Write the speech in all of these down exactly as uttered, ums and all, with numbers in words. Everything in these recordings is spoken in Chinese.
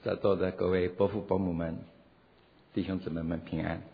在座的各位伯父伯母们、弟兄姊妹们平安。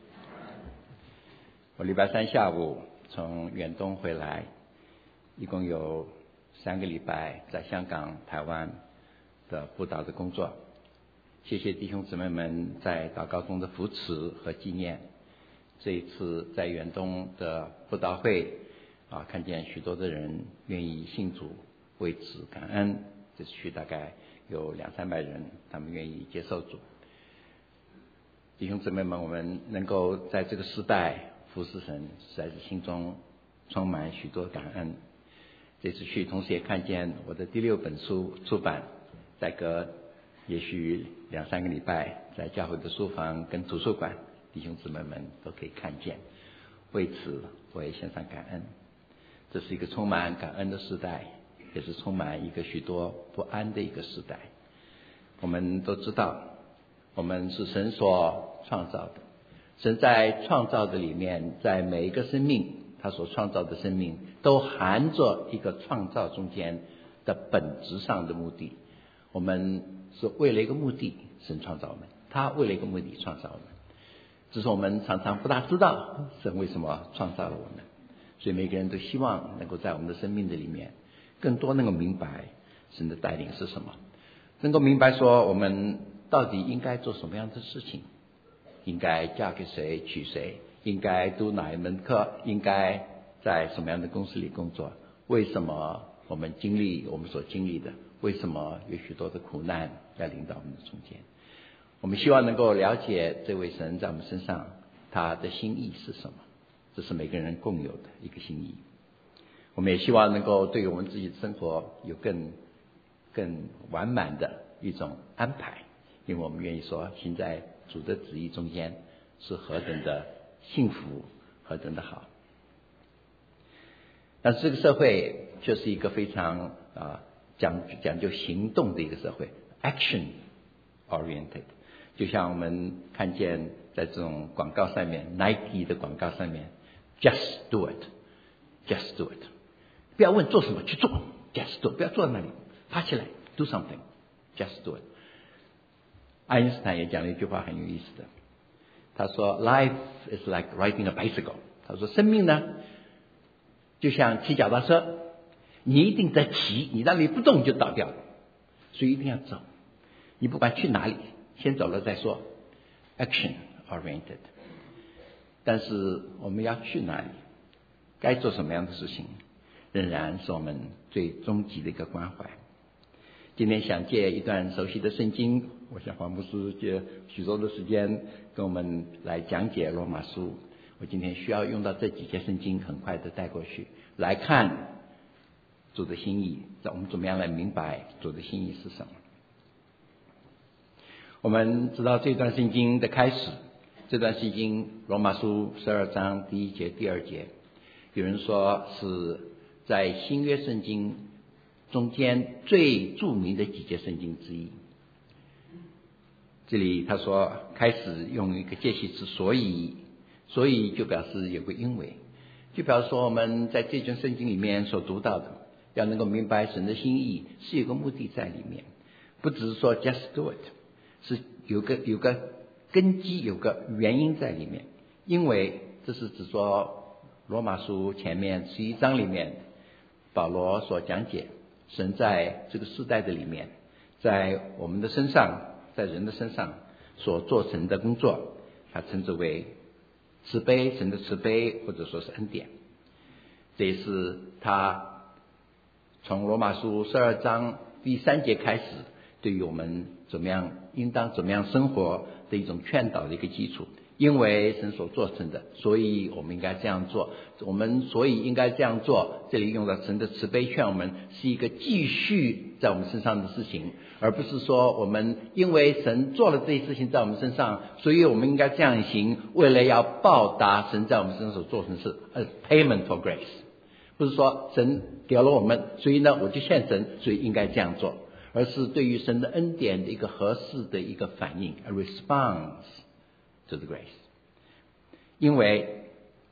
我礼拜三下午从远东回来，一共有三个礼拜在香港、台湾的布道的工作。谢谢弟兄姊妹们在祷告中的扶持和纪念。这一次在远东的布道会啊，看见许多的人愿意信主，为此感恩。这次去大概有两三百人，他们愿意接受主。弟兄姊妹们，我们能够在这个时代服侍神，实在是心中充满许多感恩。这次去，同时也看见我的第六本书出版，再隔也许两三个礼拜，在教会的书房跟图书馆，弟兄姊妹们都可以看见。为此，我也献上感恩。这是一个充满感恩的时代，也是充满一个许多不安的一个时代。我们都知道，我们是神所创造的，神在创造的里面，在每一个生命，他所创造的生命都含着一个创造中间的本质上的目的。我们是为了一个目的神创造我们，他为了一个目的创造我们，只是我们常常不大知道神为什么创造了我们。所以每个人都希望能够在我们的生命的里面更多能够明白神的带领是什么，能够明白说我们到底应该做什么样的事情，应该嫁给谁娶谁，应该读哪一门课，应该在什么样的公司里工作，为什么我们经历我们所经历的，为什么有许多的苦难要临到我们的中间。我们希望能够了解这位神在我们身上他的心意是什么，这是每个人共有的一个心意。我们也希望能够对于我们自己的生活有更更完满的一种安排，因为我们愿意说行在主的旨意中间是何等的幸福，何等的好。但是这个社会却是一个非常啊讲讲究行动的一个社会 ，action oriented。就像我们看见在这种广告上面 ，Nike 的广告上面 ，just do it，just do it， 不要问做什么，去做 ，just do， 不要坐在那里，爬起来 ，do something，just do it。爱因斯坦也讲了一句话很有意思的，他说 ，Life is like riding a bicycle。他说，生命呢，就像骑脚踏车，你一定在骑，你那里不动就倒掉了，所以一定要走。你不管去哪里，先走了再说 ，action oriented。但是我们要去哪里，该做什么样的事情，仍然是我们最终极的一个关怀。今天想借一段熟悉的圣经，我想黄牧师借许多的时间跟我们来讲解罗马书。我今天需要用到这几节圣经，很快的带过去，来看主的心意，我们怎么样来明白主的心意是什么。我们知道这段圣经的开始，这段圣经罗马书十二章第一节第二节，有人说是在新约圣经中间最著名的几节圣经之一。这里他说开始用一个介系词，所以所以就表示有个因为，就表示说我们在这卷圣经里面所读到的，要能够明白神的心意是有个目的在里面，不只是说 just do it， 是有个有个根基，有个原因在里面。因为这是指说罗马书前面十一章里面保罗所讲解神在这个世代的里面，在我们的身上，在人的身上所做成的工作，他称之为慈悲，神的慈悲，或者说是恩典。这也是他从罗马书十二章第三节开始，对于我们怎么样应当怎么样生活的一种劝导的一个基础。因为神所做成的，所以我们应该这样做。我们所以应该这样做，这里用到神的慈悲劝我们，是一个继续在我们身上的事情，而不是说我们因为神做了这些事情在我们身上，所以我们应该这样行，为了要报答神在我们身上所做成的事， as payment for grace。 不是说神给了我们，所以呢我就献神，所以应该这样做，而是对于神的恩典的一个合适的一个反应， a response to the grace。 因为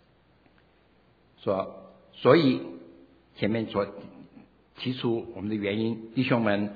说，所以前面所提出我们的原因，弟兄们，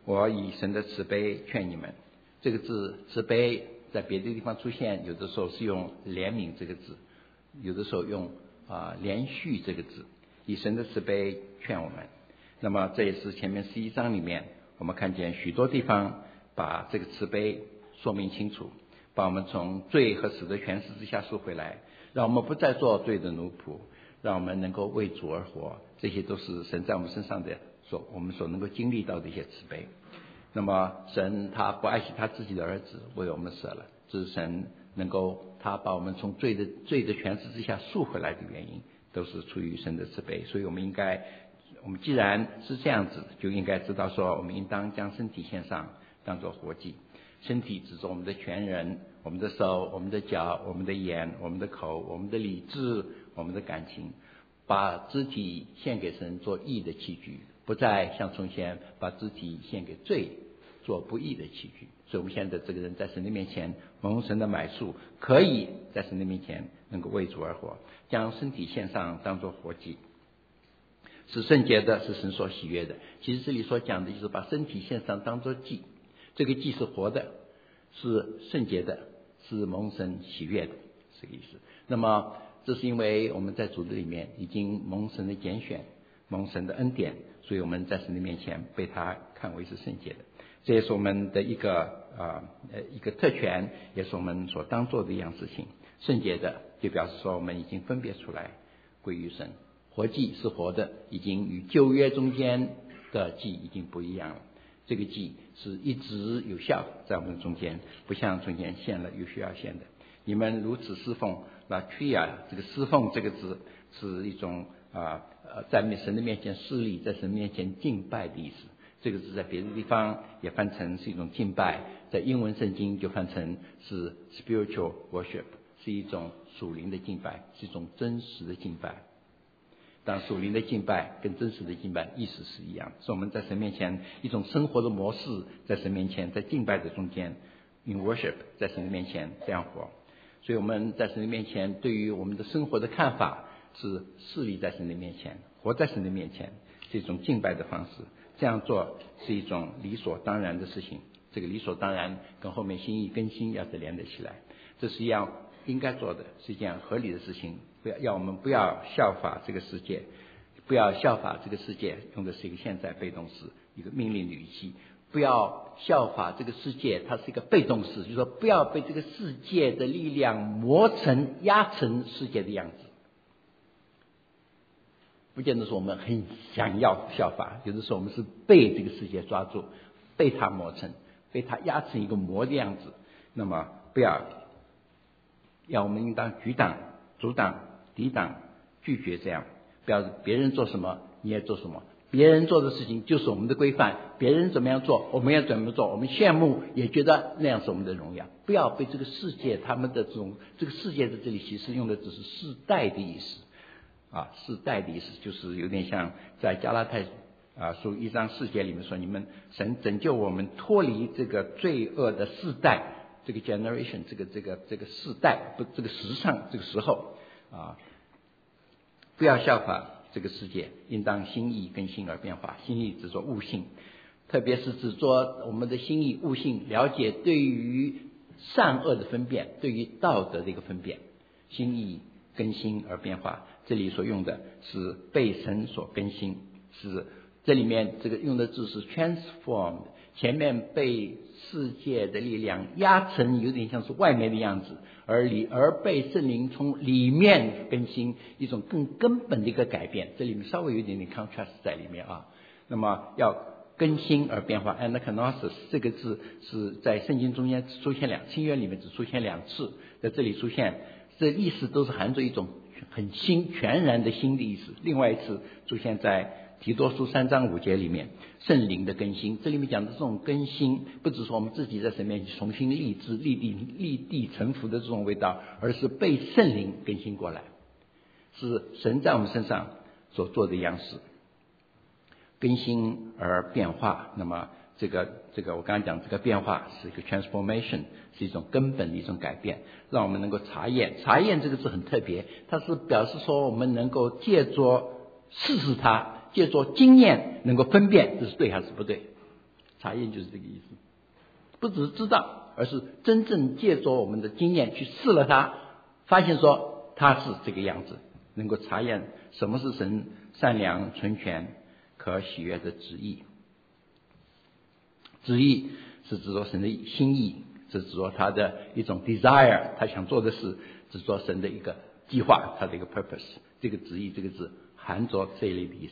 我以神的慈悲劝你们。这个字慈悲在别的地方出现，有的时候是用怜悯这个字，有的时候用啊、呃、连续这个字，以神的慈悲劝我们。那么这也是前面十一章里面我们看见许多地方把这个慈悲说明清楚，把我们从罪和死的权势之下赎回来，让我们不再做罪的奴仆，让我们能够为主而活。这些都是神在我们身上的所我们所能够经历到的一些慈悲。那么神他不爱惜他自己的儿子，为我们舍了，这是神能够他把我们从罪的罪的权势之下赎回来的原因，都是出于神的慈悲。所以我们应该，我们既然是这样子，就应该知道说，我们应当将身体献上，当作活祭。身体指着我们的全人，我们的手，我们的脚，我们的眼，我们的口，我们的理智，我们的感情，把肢体献给神做义的器具，不再像从前把肢体献给罪做不义的器具。所以我们现在这个人在神的面前蒙神的买赎，可以在神的面前能够为主而活，将身体献上当作活祭，是圣洁的，是神所喜悦的。其实这里所讲的就是把身体献上当作祭，这个祭是活的，是圣洁的，是蒙神喜悦的，这个意思。那么这是因为我们在主的里面已经蒙神的拣选，蒙神的恩典，所以我们在神的面前被他看为是圣洁的。这也是我们的一个呃呃一个特权，也是我们所当做的一样事情。圣洁的就表示说我们已经分别出来归于神，活祭是活的，已经与旧约中间的祭已经不一样了。这个祭是一直有效在我们中间，不像从前献了有需要献的。你们如此侍奉，那 tria 这个侍奉这个字是一种啊呃在神的面前侍立，在神面前敬拜的意思。这个字在别的地方也翻成是一种敬拜，在英文圣经就翻成是 spiritual worship， 是一种属灵的敬拜，是一种真实的敬拜。当属灵的敬拜跟真实的敬拜意思是一样，是我们在神面前一种生活的模式，在神面前，在敬拜的中间 in worship， 在神的面前这样活。所以我们在神的面前对于我们的生活的看法是侍立在神的面前，活在神的面前，是一种敬拜的方式。这样做是一种理所当然的事情，这个理所当然跟后面心意更新要是连得起来，这是一样应该做的，是一件合理的事情。不要要我们不要效法这个世界，不要效法这个世界，用的是一个现在被动式，一个命令语气。不要效法这个世界，它是一个被动式，就是说不要被这个世界的力量磨成压成世界的样子。不见得说我们很想要效法，有的时候我们是被这个世界抓住，被它磨成，被它压成一个魔的样子。那么不要，要我们应当举挡、阻挡、抵挡、拒绝这样，不要别人做什么你也做什么，别人做的事情就是我们的规范，别人怎么样做我们也怎么做，我们羡慕也觉得那样是我们的荣耀。不要被这个世界他们的这种这个世界的这里其实用的只是世代的意思啊，世代的意思就是有点像在加拉太啊书一章四节里面说，你们神拯救我们脱离这个罪恶的世代，这个 generation 这个这个这个世代不这个时尚这个时候啊，不要效法这个世界，应当心意更新而变化。心意指作悟性，特别是指作我们的心意悟性，了解对于善恶的分辨，对于道德的一个分辨。心意更新而变化，这里所用的是被神所更新，是这里面这个用的字是 transformed， 前面被世界的力量压成有点像是外面的样子，而里而被圣灵从里面更新，一种更根本的一个改变。这里面稍微有一点点 contrast 在里面啊。那么要更新而变化 anaknosis 这个字是在圣经中间只出现两，新约里面只出现两次，在这里出现，这意思都是含着一种很新全然的新的意思。另外一次出现在提多书三章五节里面，圣灵的更新。这里面讲的这种更新不只是我们自己在神面前重新立志立地立地成佛的这种味道，而是被圣灵更新过来，是神在我们身上所做的样式，更新而变化。那么这个这个我刚才讲这个变化是一个 transformation， 是一种根本的一种改变，让我们能够查验。查验这个字很特别，它是表示说我们能够借着试试它，借着经验能够分辨这是对还是不对， 查验就是这个意思，不只是知道，而是真正借着我们的经验去试了它，发现说它是这个样子，能够查验什么是神善良、纯全、可喜悦的旨意。旨意是指着神的心意，是指着他的一种 desire， 他想做的事，指着神的一个计划，他的一个 purpose。这个旨意这个字含着这一类的意思。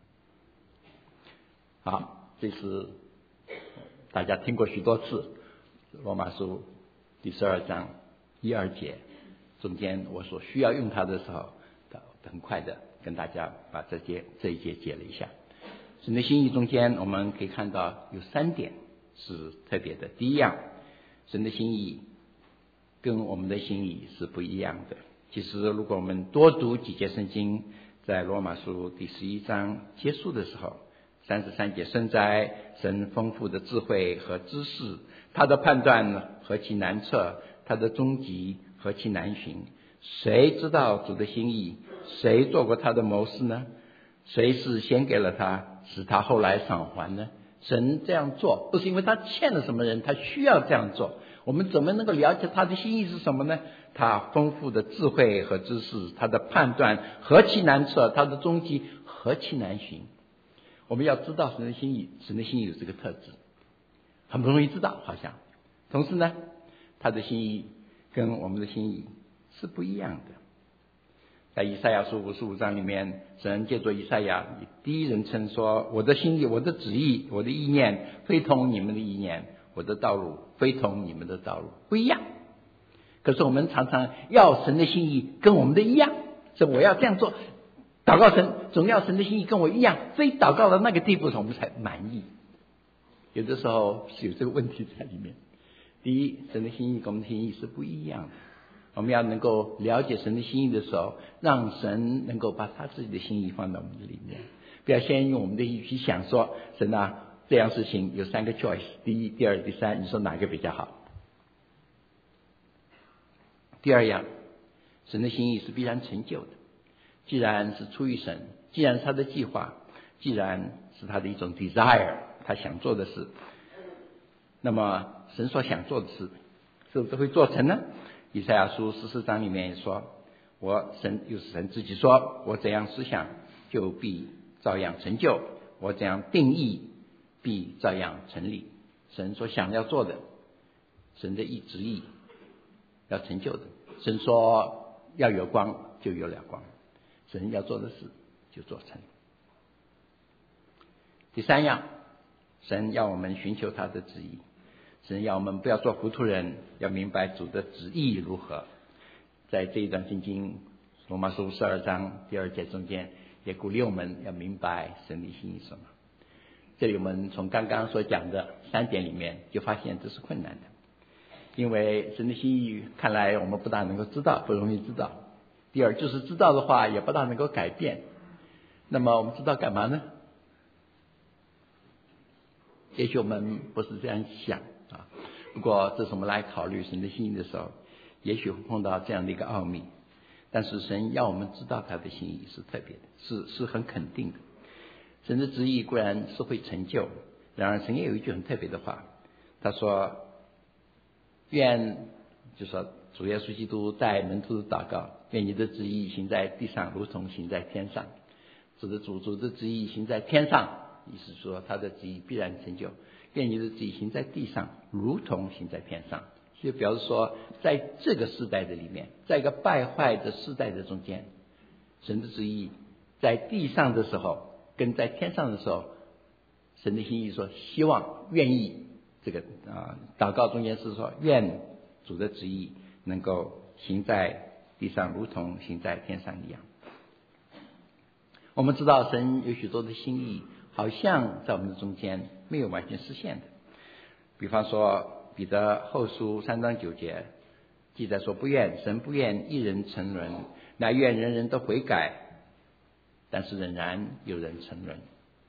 好，这是大家听过许多次罗马书第十二章一二节，中间我所需要用它的时候，很快的跟大家把这节这一节解了一下。神的心意中间我们可以看到有三点是特别的。第一样，神的心意跟我们的心意是不一样的。其实如果我们多读几节圣经，在罗马书第十一章结束的时候，三十三节，深哉神丰富的智慧和知识，他的判断何其难测，他的终极何其难寻。谁知道主的心意？谁做过他的谋士呢？谁是先给了他，使他后来偿还呢？神这样做不是因为他欠了什么人，他需要这样做。我们怎么能够了解他的心意是什么呢？他丰富的智慧和知识，他的判断何其难测，他的终极何其难寻。我们要知道神的心意，神的心意有这个特质，很不容易知道，好像。同时呢，他的心意跟我们的心意是不一样的。在以赛亚书五十五章里面，神借着以赛亚以第一人称说，我的心意，我的旨意，我的意念非同你们的意念，我的道路非同你们的道路，不一样。可是我们常常要神的心意跟我们的一样，所以我要这样做，祷告神，总要神的心意跟我一样，非祷告到那个地步我们才满意。有的时候是有这个问题在里面。第一，神的心意跟我们的心意是不一样的。我们要能够了解神的心意的时候，让神能够把他自己的心意放到我们的里面，不要先用我们的意去想说，神啊，这样事情有三个 choice， 第一、第二、第三，你说哪个比较好？第二样，神的心意是必然成就的。既然是出于神，既然是他的计划，既然是他的一种 desire， 他想做的事，那么神所想做的事是不是会做成呢？以赛亚书十四章里面也说，我神又是神自己说，我怎样思想就必照样成就，我怎样定义必照样成立。神所想要做的，神的意旨意要成就的，神说要有光就有了光，神要做的事就做成。第三样，神要我们寻求他的旨意，神要我们不要做糊涂人，要明白主的旨意如何。在这一段圣经罗马书十二章第二节中间，也鼓励我们要明白神的心意是什么。这里我们从刚刚所讲的三点里面就发现这是困难的，因为神的心意看来我们不大能够知道，不容易知道。第二，就是知道的话也不大能够改变。那么我们知道干嘛呢？也许我们不是这样想啊。如果这是我们来考虑神的心意的时候，也许会碰到这样的一个奥秘。但是神要我们知道他的心意是特别的，是是很肯定的。神的旨意固然是会成就，然而神也有一句很特别的话，他说愿就说主耶稣基督在门徒的祷告，愿你的旨意行在地上如同行在天上。指的主主的旨意行在天上，意思说他的旨意必然成就，愿你的旨意行在地上如同行在天上。就表示说在这个世代的里面，在一个败坏的世代的中间，神的旨意在地上的时候跟在天上的时候，神的心意说希望愿意这个啊祷告中间是说愿主的旨意能够行在地上如同行在天上一样。我们知道神有许多的心意好像在我们的中间没有完全实现的，比方说彼得后书三章九节记载说，不愿神不愿一人沉沦，乃愿人人都悔改，但是仍然有人沉沦。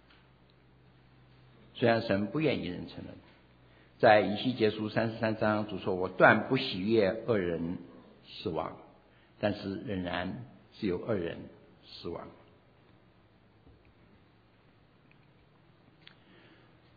虽然神不愿一人沉沦，在以西结书三十三章主说，我断不喜悦恶人死亡，但是仍然是有恶人死亡。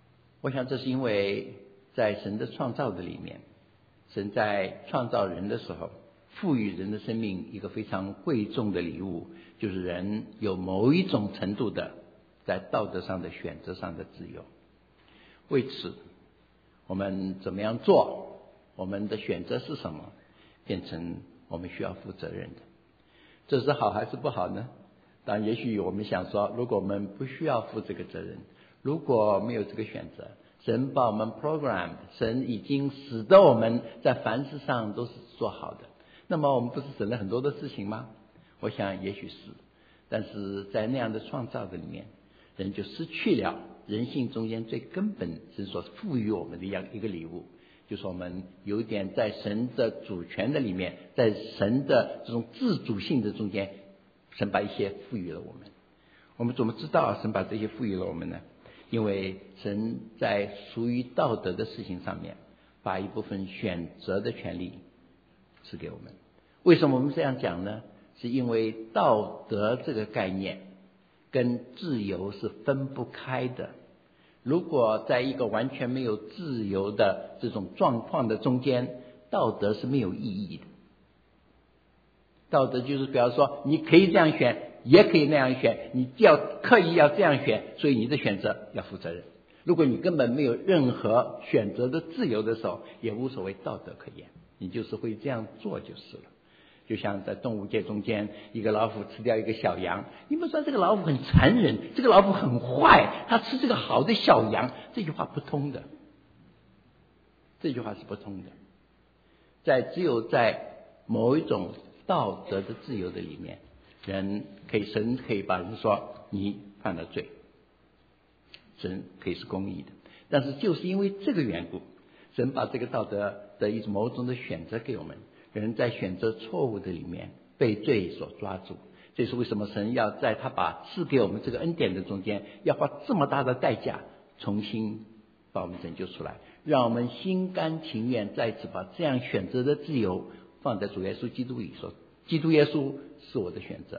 我想这是因为在神的创造的里面，神在创造人的时候，赋予人的生命一个非常贵重的礼物，就是人有某一种程度的在道德上的选择上的自由。为此，我们怎么样做，我们的选择是什么，变成我们需要负责任的。这是好还是不好呢？当然也许我们想说，如果我们不需要负这个责任，如果没有这个选择，神把我们 program， 神已经使得我们在凡事上都是做好的，那么我们不是省了很多的事情吗？我想也许是，但是在那样的创造的里面，人就失去了人性中间最根本是所赋予我们的一样一个礼物，就是我们有一点在神的主权的里面，在神的这种自主性的中间，神把一些赋予了我们。我们怎么知道神把这些赋予了我们呢？因为神在属于道德的事情上面，把一部分选择的权利赐给我们。为什么我们这样讲呢？是因为道德这个概念跟自由是分不开的。如果在一个完全没有自由的这种状况的中间，道德是没有意义的。道德就是比方说，你可以这样选，也可以那样选，你要刻意要这样选，所以你的选择要负责任。如果你根本没有任何选择的自由的时候，也无所谓道德可言，你就是会这样做就是了。就像在动物界中间，一个老虎吃掉一个小羊，你们说这个老虎很残忍，这个老虎很坏，它吃这个好的小羊，这句话不通的，这句话是不通的。在只有在某一种道德的自由的里面，人可以神可以把人说你犯了罪，神可以是公义的。但是就是因为这个缘故，神把这个道德的一种某种的选择给我们，人在选择错误的里面被罪所抓住。这是为什么神要在他把赐给我们这个恩典的中间，要花这么大的代价重新把我们拯救出来，让我们心甘情愿再次把这样选择的自由放在主耶稣基督里，说基督耶稣是我的选择。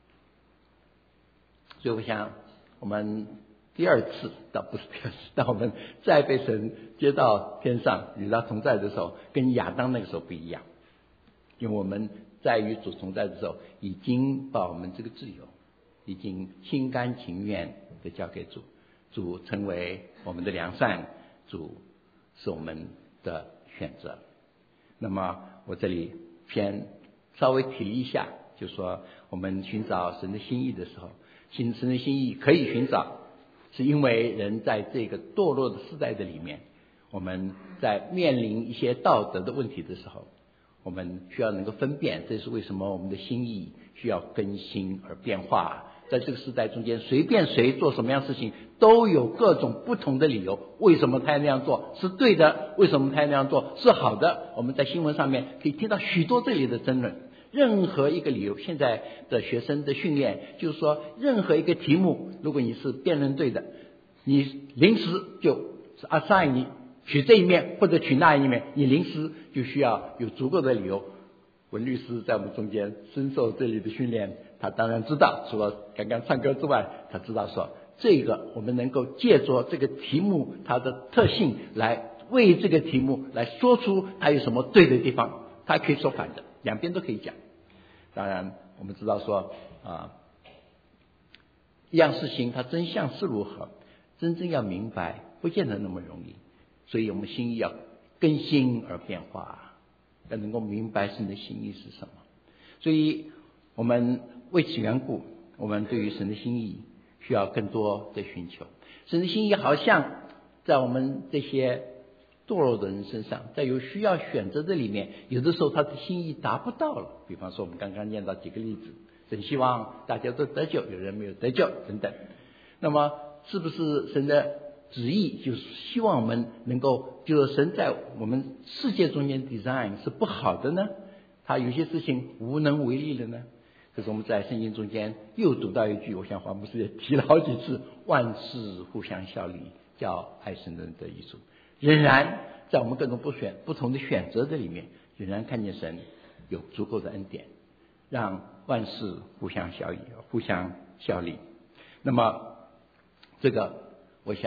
所以我想我们第二次倒不是第二次，当我们再被神接到天上与他同在的时候，跟亚当那个时候不一样，因为我们在与主同在的时候，已经把我们这个自由已经心甘情愿的交给主，主成为我们的良善，主是我们的选择。那么我这里偏稍微提一下，就说我们寻找神的心意的时候，神的心意可以寻找，是因为人在这个堕落的时代的里面，我们在面临一些道德的问题的时候，我们需要能够分辨，这是为什么我们的心意需要更新而变化。在这个时代中间，随便谁做什么样的事情，都有各种不同的理由，为什么他要那样做是对的，为什么他要那样做是好的。我们在新闻上面可以听到许多这里的争论。任何一个理由，现在的学生的训练就是说，任何一个题目，如果你是辩论队的，你临时就 assign 你取这一面或者取那一面，你临时就需要有足够的理由。文律师在我们中间深受这里的训练，他当然知道，除了刚刚唱歌之外，他知道说这个我们能够借着这个题目它的特性来为这个题目来说出它有什么对的地方，他可以说反的，两边都可以讲。当然我们知道说啊，一样事情它真相是如何，真正要明白不见得那么容易，所以我们心意要更新而变化，要能够明白神的心意是什么。所以我们为此缘故，我们对于神的心意需要更多的寻求。神的心意好像在我们这些堕落的人身上，在有需要选择的里面，有的时候他的心意达不到了。比方说我们刚刚念到几个例子，神希望大家都得救，有人没有得救等等。那么是不是神的旨意就是希望我们能够，就是神在我们世界中间 design 是不好的呢？他有些事情无能为力了呢？可是我们在圣经中间又读到一句，我想黄牧师也提了好几次，万事互相效力，叫爱神的人得益处。仍然在我们各种不选不同的选择的里面，仍然看见神有足够的恩典，让万事互相效益，互相效力。那么这个我想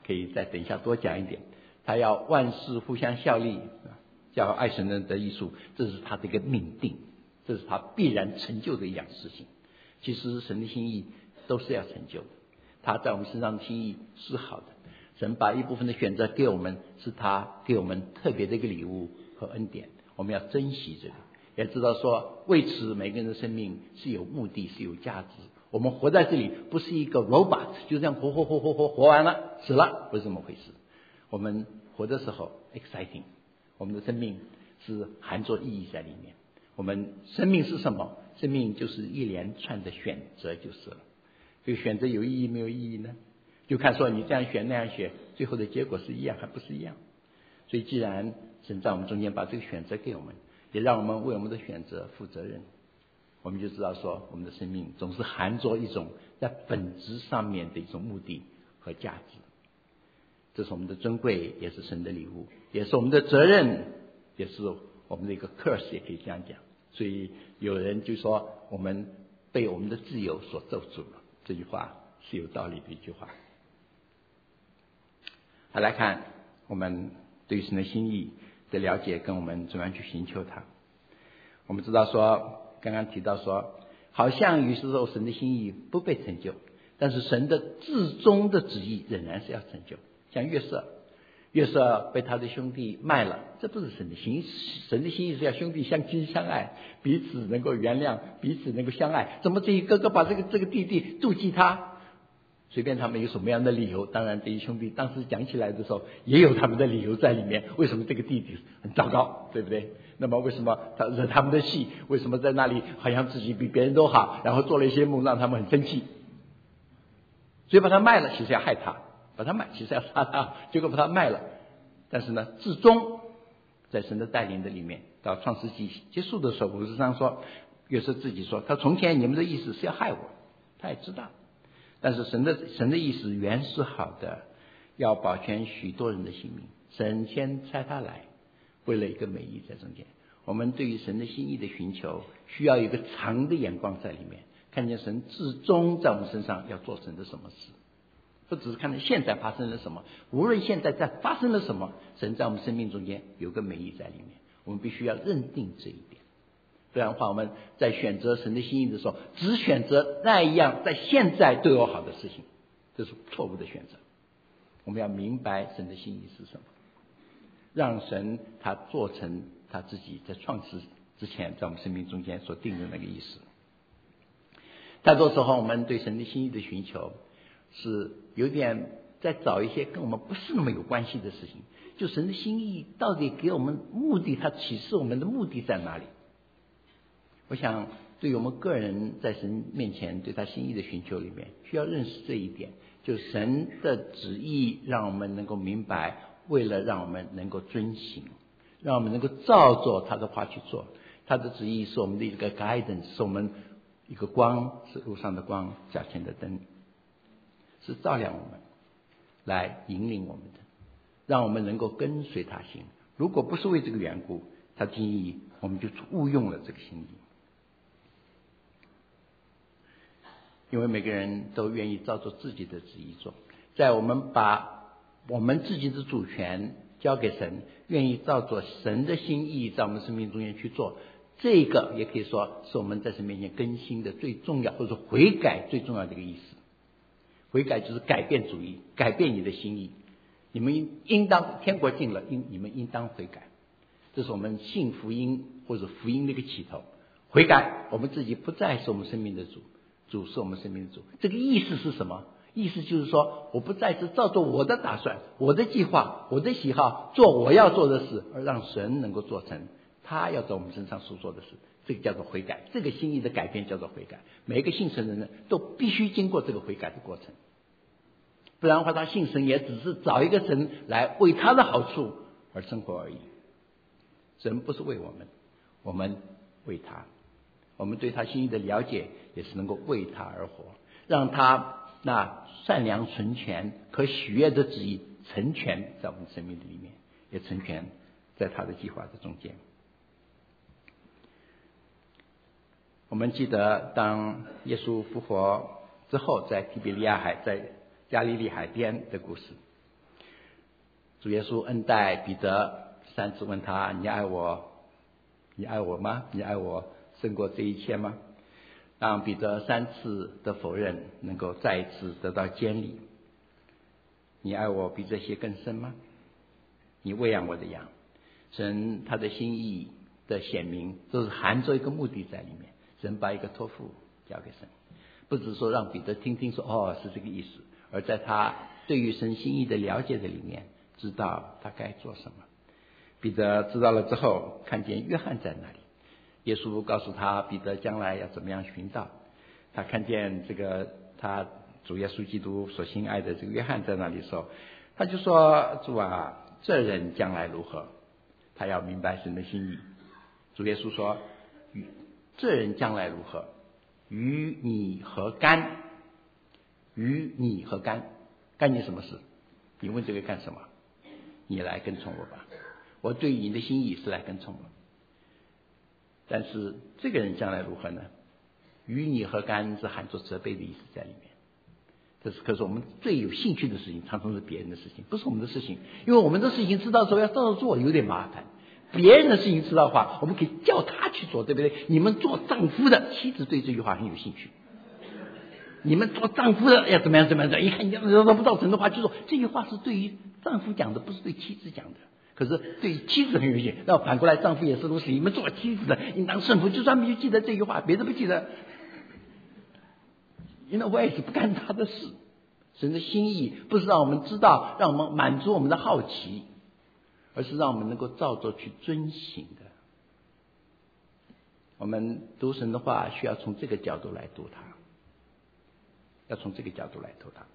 可以再等一下多讲一点。他要万事互相效力，叫爱神人的艺术，这是他的一个命定，这是他必然成就的一样事情。其实神的心意都是要成就的，他在我们身上的心意是好的。神把一部分的选择给我们，是他给我们特别的一个礼物和恩典，我们要珍惜这个，也知道说为此每个人的生命是有目的，是有价值。我们活在这里不是一个 robot， 就这样活活活活活活完了死了，不是这么回事。我们活的时候 exciting， 我们的生命是含着意义在里面。我们生命是什么？生命就是一连串的选择就是了。这个选择有意义没有意义呢？就看说你这样选那样选，最后的结果是一样还不是一样。所以既然神在我们中间把这个选择给我们，也让我们为我们的选择负责任，我们就知道说我们的生命总是含着一种在本质上面的一种目的和价值。这是我们的尊贵，也是神的礼物，也是我们的责任，也是我们的一个 curse， 也可以这样讲。所以有人就说我们被我们的自由所咒诅了，这句话是有道理的一句话。好，来看我们对于神的心意的了解，跟我们怎么样去寻求它。我们知道说刚刚提到说好像有时候神的心意不被成就，但是神的至终的旨意仍然是要成就。像约瑟，约瑟被他的兄弟卖了，这不是神的心意。神的心意是要兄弟相亲相爱，彼此能够原谅，彼此能够相爱。怎么这一哥哥把这个这个弟弟妒忌他？随便他们有什么样的理由，当然这些兄弟当时讲起来的时候也有他们的理由在里面。为什么这个弟弟很糟糕，对不对？那么为什么他惹他们的气？为什么在那里好像自己比别人都好，然后做了一些梦让他们很生气？所以把他卖了，其实要害他，把他卖其实要杀他，结果把他卖了。但是呢，至终在神的带领的里面，到创世纪结束的时候，五十章说约瑟自己说，他从前你们的意思是要害我，他也知道，但是神的神的意思原是好的，要保全许多人的性命。神先差他来，为了一个美意在中间。我们对于神的心意的寻求，需要有一个长的眼光在里面，看见神至终在我们身上要做成的什么事，不只是看见现在发生了什么，无论现在在发生了什么，神在我们生命中间有个美意在里面，我们必须要认定这一点。不然的话，我们在选择神的心意的时候，只选择那一样在现在对我好的事情，这是错误的选择。我们要明白神的心意是什么，让神他做成他自己在创世之前在我们生命中间所定的那个意思。太多时候我们对神的心意的寻求是有点在找一些跟我们不是那么有关系的事情，就神的心意到底给我们目的，他启示我们的目的在哪里。我想对于我们个人在神面前对他心意的寻求里面，需要认识这一点，就神的旨意让我们能够明白，为了让我们能够遵行，让我们能够照着他的话去做。他的旨意是我们的一个 guidance， 是我们一个光，是路上的光，脚前的灯，是照亮我们，来引领我们的，让我们能够跟随他行。如果不是为这个缘故，他的心意我们就误用了这个心意。因为每个人都愿意照着自己的旨意做，在我们把我们自己的主权交给神，愿意照着神的心意在我们生命中间去做，这个也可以说是我们在神面前更新的最重要，或者说悔改最重要的一个意思。悔改就是改变主意，改变你的心意。你们应应当天国近了，应你们应当悔改。这是我们信福音或者福音的一个起头。悔改，我们自己不再是我们生命的主，主是我们生命的主。这个意思是什么？意思就是说，我不再是照着我的打算、我的计划、我的喜好做我要做的事，而让神能够做成他要在我们身上所做的事。这个叫做悔改，这个心意的改变叫做悔改。每一个信神的人都必须经过这个悔改的过程，不然的话，他信神也只是找一个神来为他的好处而生活而已。神不是为我们，我们为他。我们对他心意的了解也是能够为他而活，让他那善良纯全可喜悦的旨意成全在我们生命的里面，也成全在他的计划的中间。我们记得当耶稣复活之后，在提比利亚海，在加利利海边的故事， 主耶稣恩待彼得，三次问他：你爱我？你爱我吗？你爱我胜过这一切吗？让彼得三次的否认能够再一次得到坚立。你爱我比这些更深吗？你喂养我的羊。神他的心意的显明都是含着一个目的在里面。神把一个托付交给神，不只说让彼得听听说哦是这个意思，而在他对于神心意的了解的里面，知道他该做什么。彼得知道了之后，看见约翰在那里，耶稣告诉他彼得将来要怎么样寻到。他看见这个他主耶稣基督所心爱的这个约翰在那里的时候，他就说：主啊，这人将来如何？他要明白神的心意。主耶稣说：这人将来如何？与你何干？与你何干？干你什么事？你问这个干什么？你来跟从我吧，我对你的心意是来跟从我。但是这个人将来如何呢？与你何干是含着责备的意思在里面。这是可是我们最有兴趣的事情，常常是别人的事情，不是我们的事情。因为我们的事情知道之后要照着做，有点麻烦。别人的事情知道的话，我们可以叫他去做，对不对？你们做丈夫的，妻子对这句话很有兴趣。你们做丈夫的要怎么样怎么样？一看你要不造成的话，就说这句话是对于丈夫讲的，不是对妻子讲的。可是对于妻子很有兴趣，那反过来丈夫也是如此。你们做妻子的，应当顺服，就专门就记得这句话，别的不记得。因为我也是不干他的事。神的心意不是让我们知道，让我们满足我们的好奇，而是让我们能够照着去遵行的。我们读神的话，需要从这个角度来读它，要从这个角度来读它。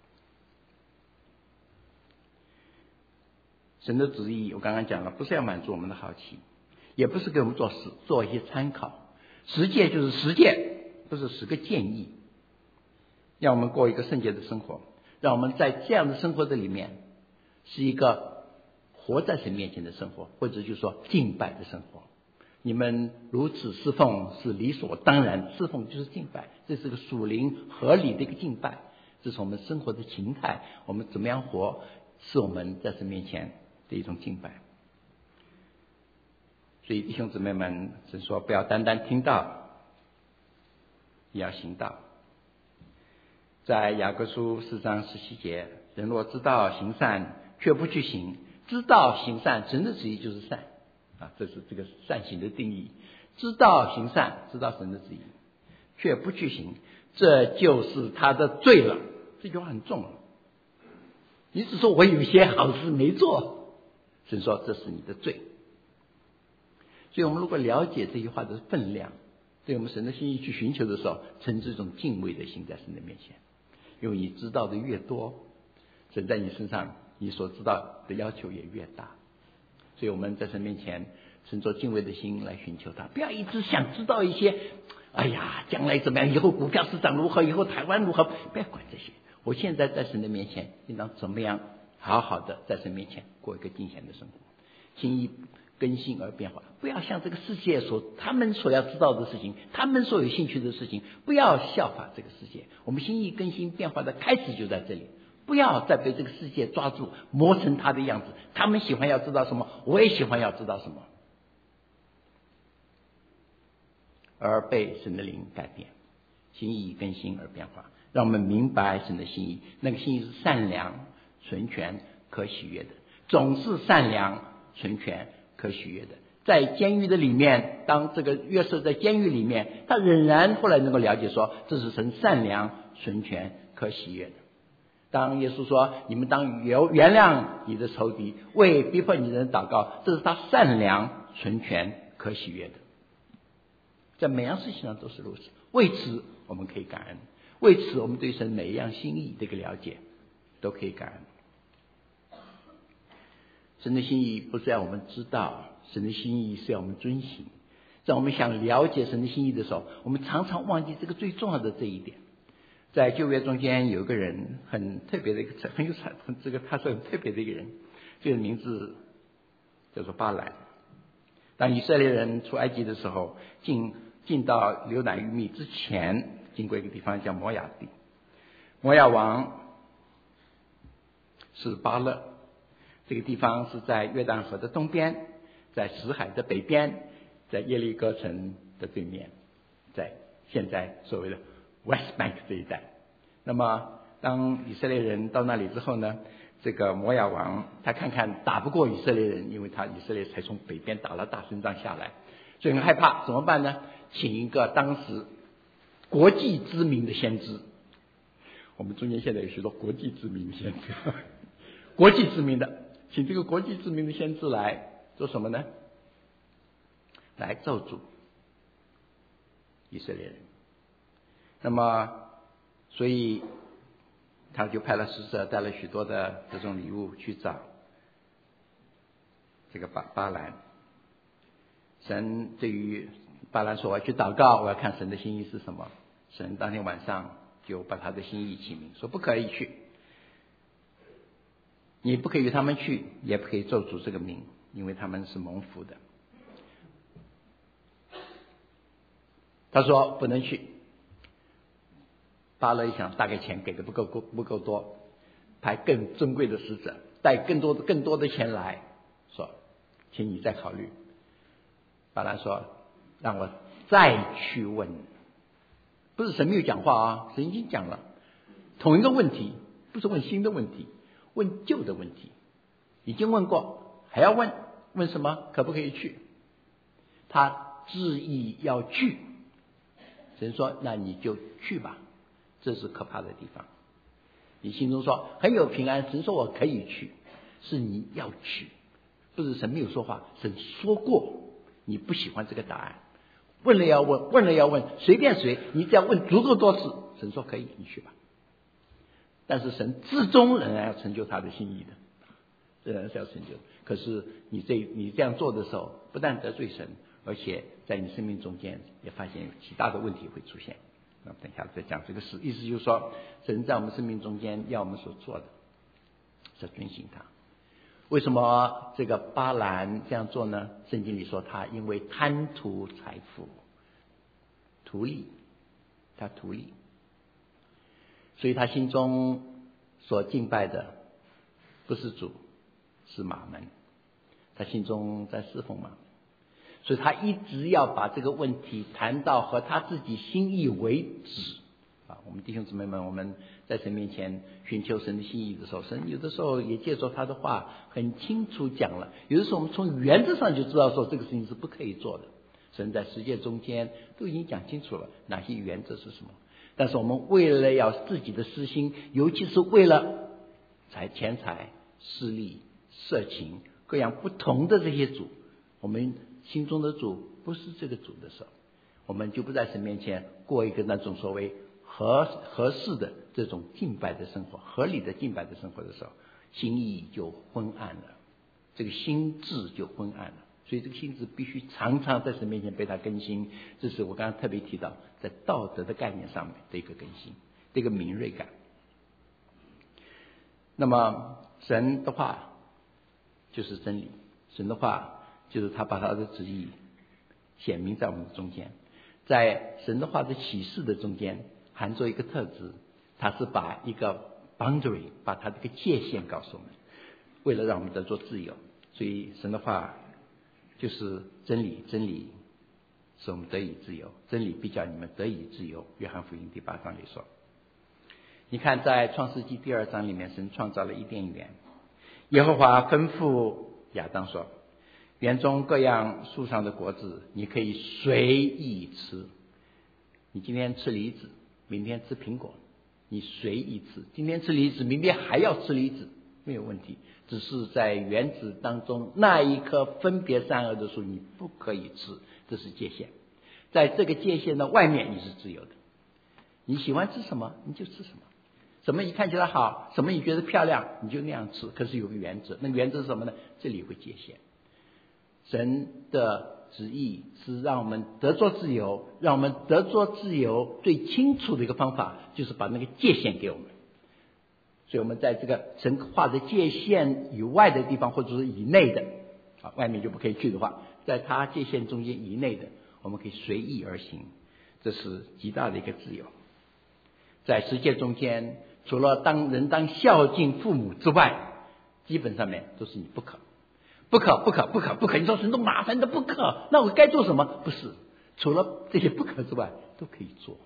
神的旨意，我刚刚讲了，不是要满足我们的好奇，也不是给我们做实做一些参考。十诫就是十诫，不是十个建议，让我们过一个圣洁的生活，让我们在这样的生活的里面，是一个活在神面前的生活，或者就是说敬拜的生活。你们如此侍奉是理所当然，侍奉就是敬拜，这是个属灵合理的一个敬拜，这是我们生活的形态，我们怎么样活是我们在神面前的一种敬拜。所以弟兄姊妹们，是说不要单单听到，也要行道。在雅各书四章十七节，人若知道行善却不去行，知道行善，神的旨意就是善啊，这是这个善行的定义。知道行善，知道神的旨意，却不去行，这就是他的罪了。这句话很重了。你只说我有些好事没做，神说这是你的罪。所以我们如果了解这句话的分量，对我们神的心意去寻求的时候，存这种敬畏的心在神的面前。因为你知道的越多，神在你身上你所知道的要求也越大。所以我们在神面前存着敬畏的心来寻求他，不要一直想知道一些哎呀将来怎么样，以后股票市场如何，以后台湾如何，不要管这些。我现在在神的面前应当怎么样好好的在神面前过一个敬虔的生活，心意更新而变化。不要像这个世界所他们所要知道的事情，他们所有兴趣的事情，不要效法这个世界。我们心意更新变化的开始就在这里，不要再被这个世界抓住，磨成他的样子。他们喜欢要知道什么，我也喜欢要知道什么，而被神的灵改变，心意更新而变化，让我们明白神的心意。那个心意是善良、纯全、可喜悦的，总是善良、纯全、可喜悦的。在监狱的里面，当这个约瑟在监狱里面，他仍然后来能够了解说，这是神善良、纯全、可喜悦的。当耶稣说你们当原谅你的仇敌，为逼迫你的人祷告，这是他善良、纯全、可喜悦的。在每样事情上都是如此，为此我们可以感恩，为此我们对神每一样心意这个了解都可以感恩。神的心意不是要我们知道，神的心意是要我们遵行。在我们想了解神的心意的时候，我们常常忘记这个最重要的这一点。在旧约中间有一个人很特别的一个很有产这个他是很特别的一个人，这个名字叫做巴兰。当以色列人出埃及的时候，进进到流奶与蜜之前，经过一个地方叫摩亚地。摩亚王是巴勒， 这个地方是在约旦河的东边，在死海的北边，在耶利哥城的对面，在现在所谓的 West Bank 这一带。那么当以色列人到那里之后呢，这个摩亚王他看看打不过以色列人，因为他以色列才从北边打了大胜仗下来，所以很害怕，怎么办呢？请一个当时国际知名的先知。我们中间现在有许多国际知名的先知，国际知名的，请这个国际知名的先知来做什么呢？来咒诅以色列人。那么所以他就派了使者，带了许多的这种礼物去找这个巴巴兰。神对于巴兰说，我要去祷告，我要看神的心意是什么。神当天晚上就把他的心意起名，说不可以去，你不可以与他们去，也不可以咒诅这个名，因为他们是蒙福的。他说不能去。巴勒一想，大概钱给的不够不够多，派更尊贵的使者带更多的更多的钱来，说请你再考虑。巴兰说让我再去问，不是神没有讲话啊，神已经讲了同一个问题，不是问新的问题，问旧的问题，已经问过还要问，问什么？可不可以去？他执意要去，神说那你就去吧。这是可怕的地方。你心中说很有平安，神说我可以去，是你要去，不是神没有说话，神说过你不喜欢这个答案，问了要问，问了要问，随便谁，你只要问足够多次，神说可以，你去吧。但是神至终仍然要成就他的心意的，仍然是要成就。可是你这你这样做的时候，不但得罪神，而且在你生命中间也发现有极大的问题会出现。那等一下再讲这个事，意思就是说，神在我们生命中间要我们所做的是遵行他。为什么这个巴兰这样做呢？圣经里说他因为贪图财富，图利，他图利，所以他心中所敬拜的不是主，是马门，他心中在侍奉马门。所以他一直要把这个问题谈到和他自己心意为止啊！我们弟兄姊妹们，我们在神面前寻求神的心意的时候，神有的时候也借着他的话很清楚讲了。有的时候我们从原则上就知道说这个事情是不可以做的。神在十诫中间都已经讲清楚了哪些原则是什么。但是我们为了要自己的私心，尤其是为了财钱财、势力、色情各样不同的这些主，我们心中的主不是这个主的时候，我们就不在神面前过一个那种所谓合合适的这种敬拜的生活，合理的敬拜的生活的时候，心意就昏暗了，这个心智就昏暗了。所以这个心智必须常常在神面前被他更新，这是我刚刚特别提到在道德的概念上面的一个更新，这个敏锐感。那么神的话就是真理，神的话就是他把他的旨意显明在我们的中间，在神的话的启示的中间含着一个特质，他是把一个 boundary， 把他这个界限告诉我们，为了让我们得做自由。所以神的话就是真理，真理使我们得以自由，真理必叫你们得以自由。约翰福音第八章里说，你看在创世纪第二章里面，神创造了伊甸园，耶和华吩咐亚当说，园中各样树上的果子你可以随意吃，你今天吃梨子，明天吃苹果，你随意吃，今天吃梨子，明天还要吃梨子，没有问题，只是在园子当中那一棵分别善恶的树你不可以吃，这是界限。在这个界限的外面你是自由的，你喜欢吃什么你就吃什么，什么你看起来好，什么你觉得漂亮你就那样吃，可是有个原则，那个原则是什么呢？这里有个界限。神的旨意是让我们得做自由，让我们得做自由最清楚的一个方法就是把那个界限给我们。所以我们在这个神画的界限以外的地方，或者是以内的啊，外面就不可以去的话，在他界限中间以内的我们可以随意而行，这是极大的一个自由。在十诫中间，除了当人当孝敬父母之外， 基本上面都是你不可，不可，不可，不可，不可。你说神都麻烦的不可，那我该做什么？不是，除了这些不可之外，都可以做。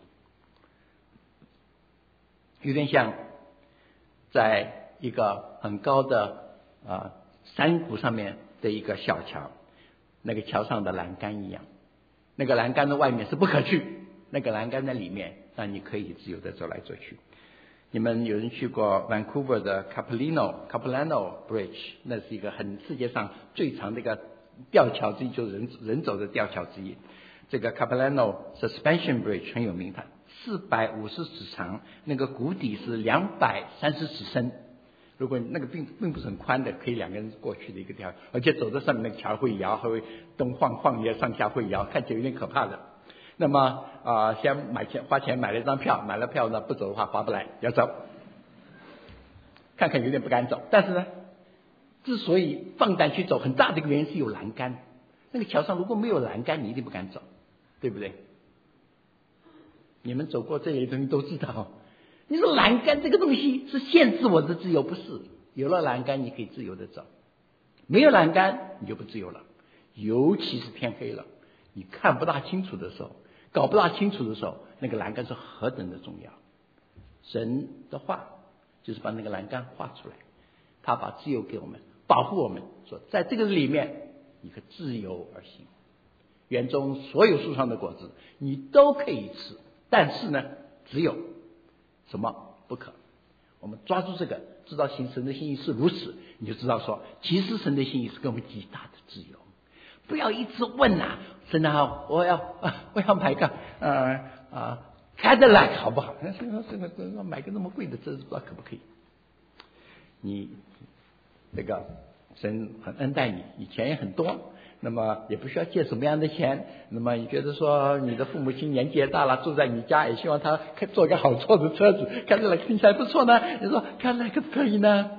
有点像在一个很高的啊山谷上面的一个小桥，那个桥上的栏杆一样，那个栏杆的外面是不可去，那个栏杆在里面让你可以自由的走来走去。你们有人去过 Vancouver 的 Capilano Capilano Bridge， 那是一个很世界上最长的一个吊桥之一，就是人人走的吊桥之一。这个 Capilano Suspension Bridge 很有名，它四百五十尺长，那个谷底是两百三十尺深。如果那个并并不是很宽的，可以两个人过去的一个吊桥，而且走在上面那个桥会摇，还会东晃晃也上下会摇，看起来有点可怕的。那么啊、呃，先买钱花钱买了一张票，买了票呢不走的话划不来，要走，看看有点不敢走。但是呢，之所以放胆去走，很大的一个原因是有栏杆。那个桥上如果没有栏杆，你一定不敢走，对不对？你们走过这类东西都知道。你说栏杆这个东西是限制我的自由，不是？有了栏杆，你可以自由的走；没有栏杆，你就不自由了。尤其是天黑了，你看不大清楚的时候，搞不大清楚的时候，那个栏杆是何等的重要。神的话就是把那个栏杆画出来，他把自由给我们，保护我们，说在这个里面你可自由而行。园中所有树上的果子你都可以吃，但是呢，只有什么不可。我们抓住这个，知道行神的心意是如此，你就知道说，其实神的心意是给我们极大的自由。不要一直问啊，神啊，我要啊，我要买个呃啊 Cadillac 好不好？现在现在买个那么贵的车子，不知道可不可以？你这个神很恩待你，你钱也很多，那么也不需要借什么样的钱。那么你觉得说你的父母亲年纪也大了，住在你家，也希望他坐个好坐的车子，看起来听起来不错呢。你说看那个可以呢？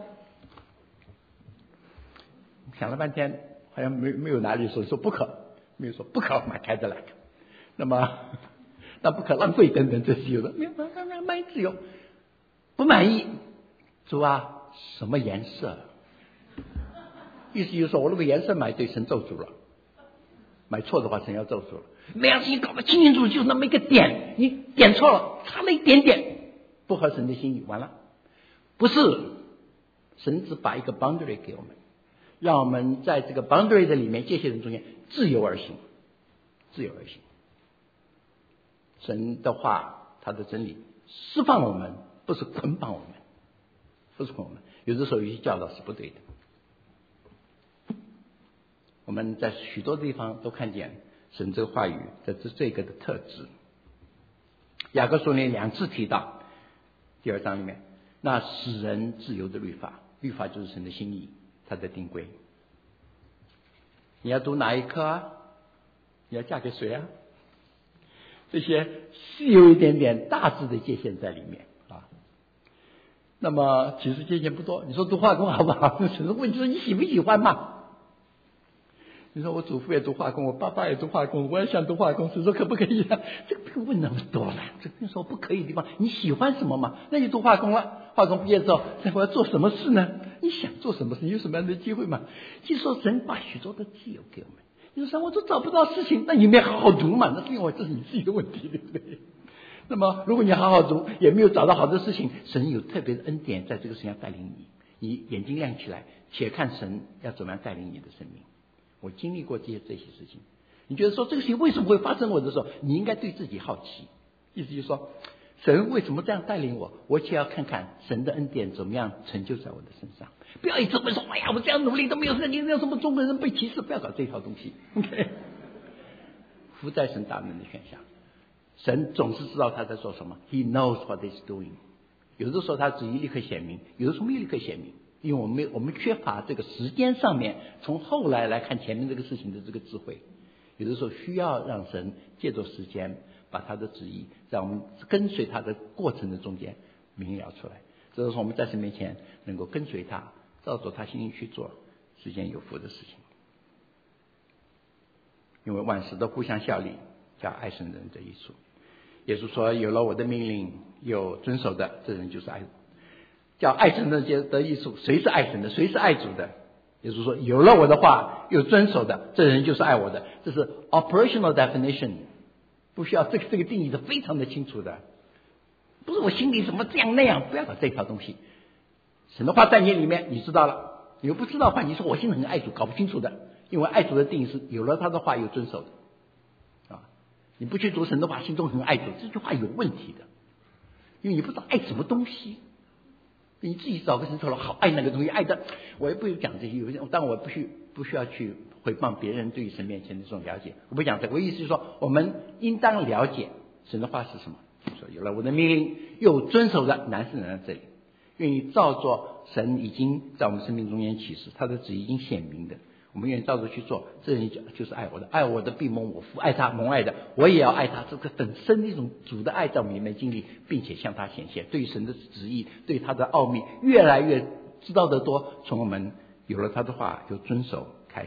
想了半天，好像没没有哪里说说不可，没有说不可买开的来。那么那不可浪费等等，这是有的。没有买自由，不满意，主啊，什么颜色？意思就是说我如果颜色买对，神咒诅了；买错的话，神要咒诅了。每样事情搞得清清楚楚，就那么一个点，你点错了，差了一点点，不合神的心意，完了。不是，神只把一个 boundary 给我们，让我们在这个 boundary 的里面界限的中间自由而行，自由而行。神的话，他的真理释放我们，不是捆绑我们，不是捆绑我们。有的时候有些教导是不对的。我们在许多地方都看见神这个话语的这这个的特质。雅各书里两次提到，第二章里面，那使人自由的律法，律法就是神的心意，他的定规。你要读哪一科啊？你要嫁给谁啊？这些是有一点点大致的界限在里面啊。那么其实界限不多。你说读化工好不好？只是问题是你喜不喜欢嘛？你说我祖父也读化工，我爸爸也读化工，我也想读化工，是说可不可以啊？这个不用问那么多了，这跟说不可以的地方，你喜欢什么嘛？那你读化工了，化工毕业之后，我要做什么事呢？你想做什么事？你有什么样的机会嘛？就说神把许多的自由给我们。你说我都找不到事情，那你没好好读嘛？那是因为这是你自己的问题，对不对？那么如果你好好读，也没有找到好的事情，神有特别的恩典在这个事情上带领你，你眼睛亮起来，且看神要怎么样带领你的生命。我经历过这些这些事情，你觉得说这个事情为什么会发生我的时候，你应该对自己好奇，意思就是说，神为什么这样带领我？我且要看看神的恩典怎么样成就在我的身上。不要一直问说，哎呀，我这样努力都没有事，你有什么中国人被歧视？不要搞这套东西。OK， 伏在神大能的权下，神总是知道他在做什么。He knows what he's doing。有的时候他旨意立刻显明，有的时候没有立刻显明。因为我们我们缺乏这个时间上面从后来来看前面这个事情的这个智慧，有的时候需要让神借着时间把他的旨意在我们跟随他的过程的中间明了出来，这就是我们在神面前能够跟随他，照着他心意去做是件有福的事情。因为万事都互相效力，叫爱神人这一处。耶稣说，有了我的命令又遵守的，这人就是爱我。 叫爱神的的艺术。谁是爱神的？谁是爱主的？也就是说，有了我的话又遵守的，这人就是爱我的。这是 operational definition， 不需要这个这个定义是非常的清楚的，不是我心里怎么这样那样，不要搞这套东西。神的话在你里面，你知道了，你又不知道的话，你说我心里很爱主，搞不清楚的。因为爱主的定义是有了他的话又遵守的啊，你不去读神的话，心中很爱主，这句话有问题的，因为你不知道爱什么东西。你自己找个神说了，好爱那个东西，爱的我也不讲这些，但我不需不需要去诽谤别人对于神面前的这种了解，我不讲这个。我意思就是说，我们应当了解神的话是什么。说有了我的命令又遵守的，难是难在这里，愿意照做神已经在我们生命中间启示，他的旨意已经显明的，我们愿意照着去做，这人就是爱我的。爱我的必蒙我福，爱他蒙爱的我也要爱他。这个很深的一种主的爱在我们里面经历，并且向他显现，对神的旨意，对他的奥秘越来越知道得多，从我们有了他的话有遵守开始。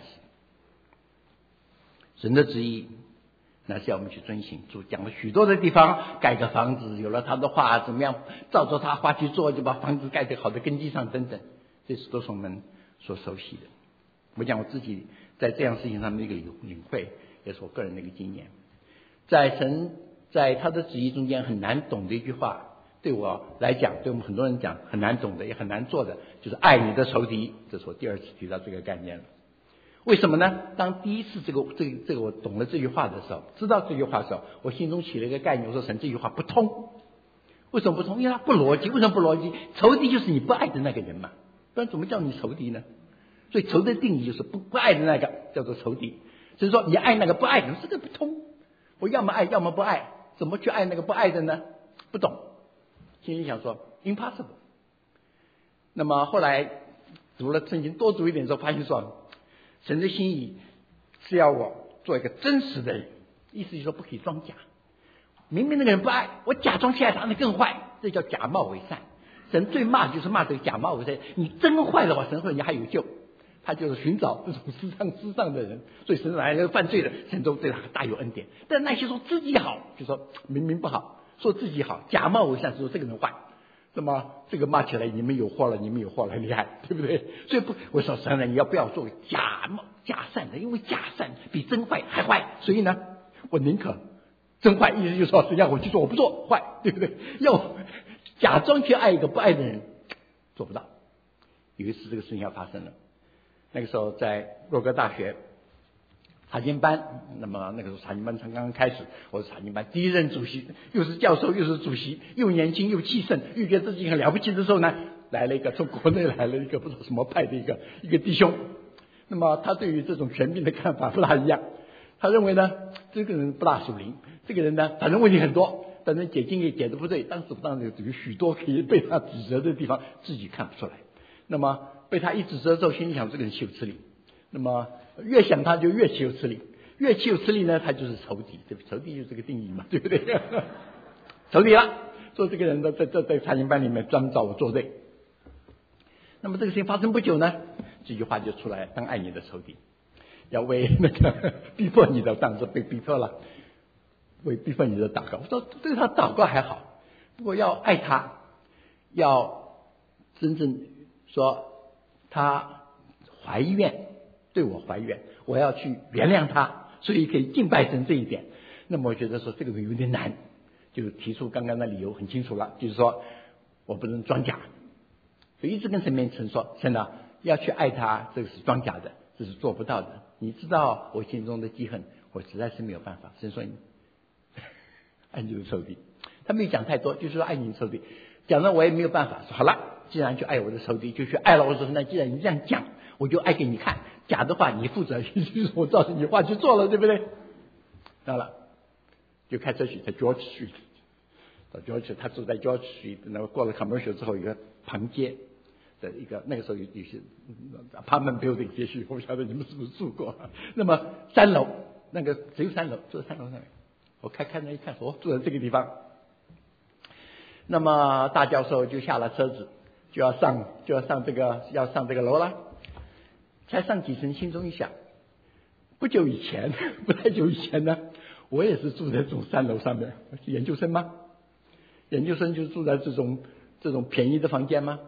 神的旨意那是要我们去遵行，主讲了许多的地方，盖个房子，有了他的话怎么样照着他话去做，就把房子盖得好的根基上等等，这是都是我们所熟悉的。我讲我自己在这样事情上的一个领会，也是我个人的一个经验。在神在他的旨意中间很难懂的一句话，对我来讲，对我们很多人讲很难懂的也很难做的，就是爱你的仇敌。这是我第二次提到这个概念了。为什么呢？当第一次这个这个这个我懂了这句话的时候，知道这句话的时候，我心中起了一个概念，我说神这句话不通。为什么不通？因为它不逻辑。为什么不逻辑？仇敌就是你不爱的那个人嘛，不然怎么叫你仇敌呢？所以仇的定义就是不不爱的那个叫做仇敌。所以说你爱那个不爱的，这个不通。我要么爱，要么不爱，怎么去爱那个不爱的呢？不懂。心里想说 impossible。那么后来读了圣经多读一点之后，发现说神的心意是要我做一个真实的人，意思就是说不可以装假。明明那个人不爱我，假装去爱他，那更坏，这叫假冒伪善。神最骂就是骂这个假冒伪善。你真坏的话，神说你还有救。他就是寻找这种世上世上的人，所以神来了犯罪的，神都对他大有恩典。但那些说自己好，就说明明不好，说自己好，假冒伪善，说这个人坏，那么这个骂起来，你们有祸了，你们有祸了，厉害，对不对？所以不，我说神呢，你要不要做假冒假善的？因为假善比真坏还坏，所以呢，我宁可真坏，意思就是说，神要我去做，我不做坏，对不对？要假装去爱一个不爱的人，做不到。有一次这个事情要发生了。那个时候在洛哥大学查经班，那么那个时候查经班才刚刚开始，我是查经班第一任主席，又是教授又是主席，又年轻又气盛，又觉得自己很了不起的时候呢，来了一个从国内来了一个不知道什么派的一个一个弟兄。那么他对于这种权柄的看法不大一样，他认为呢这个人不大属灵，这个人呢反正问题很多，反正解经也解得不对，当时当然有许多可以被他指责的地方，自己看不出来。那么被他一指责之后，心里想这个人岂有此理。那么越想他就越岂有此理，越岂有此理呢，他就是仇敌，对不对？仇敌就是这个定义嘛，对不对？仇敌了，说这个人在在在在查经班里面专门找我作对。那么这个事情发生不久呢，这句话就出来：当爱你的仇敌，要为那个逼迫你的，当时被逼迫了，为逼迫你的祷告。我说对他祷告还好，不过要爱他，要真正说他怀怨，对我怀怨，我要去原谅他，所以可以敬拜神这一点。那么我觉得说这个有点难，就提出刚刚的理由很清楚了，就是说我不能装假，所以一直跟神面前说，神啊，要去爱他，这个是装假的，这是做不到的。你知道我心中的记恨，我实在是没有办法。神说你爱你的仇敌，他没有讲太多，就是说爱你的仇敌，讲了我也没有办法。说好了，既然去爱我的仇敌，就去爱了。我说那既然你这样讲，我就爱给你看，假的话你负责，就是我照着你话去做了，对不对？好了，就开车去在 George Street， 到 George， 他住在 George Street， 然后过了 Commercial 之后，有个旁街的一个，那个时候有有些 apartment building， 也许我不晓得你们是不是住过。那么三楼，那个只有三楼，住在三楼上面。我开开门一看，哦，住在这个地方。那么大教授就下了车子，就要上就要上这个要上这个楼了。才上几层，心中一想，不久以前，不太久以前呢，我也是住在这种三楼上面，研究生吗？研究生就住在这种这种便宜的房间吗？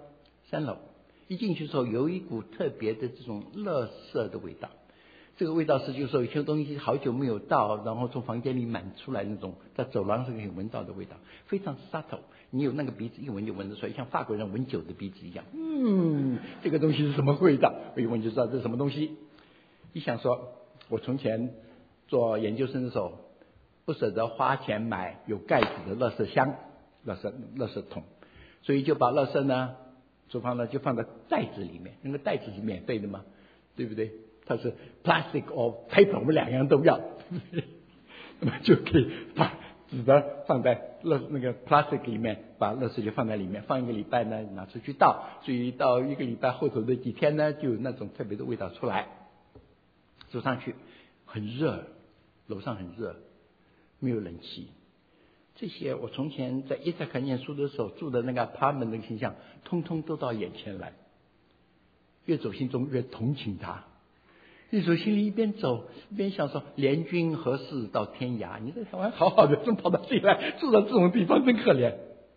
三楼，一进去的时候有一股特别的这种垃圾的味道。这个味道是就是说有些东西好久没有到，然后从房间里满出来那种，在走廊上可以闻到的味道，非常 subtle。你有那个鼻子一闻就闻得出来，像法国人闻酒的鼻子一样。嗯，这个东西是什么味道？我一闻就知道这是什么东西。一想说，我从前做研究生的时候，不舍得花钱买有盖子的垃圾箱、垃圾垃圾桶，所以就把垃圾呢，厨房呢就放在袋子里面，那个袋子是免费的嘛，对不对？它是 plastic or paper， 我们两样都要，对不对？那么就可以把纸的放在垃那个 plastic 里面，把垃圾就放在里面，放一个礼拜呢，拿出去倒，所以到一个礼拜后头的几天呢，就有那种特别的味道出来。走上去很热，楼上很热，没有冷气。这些我从前在伊萨克念书的时候住的那个 apartment 的形象，通通都到眼前来。越走心中越同情他。一走心里一边走一边想说，联军何事到天涯？你在台湾好好的，怎么跑到这里来，住到这种地方，真可怜。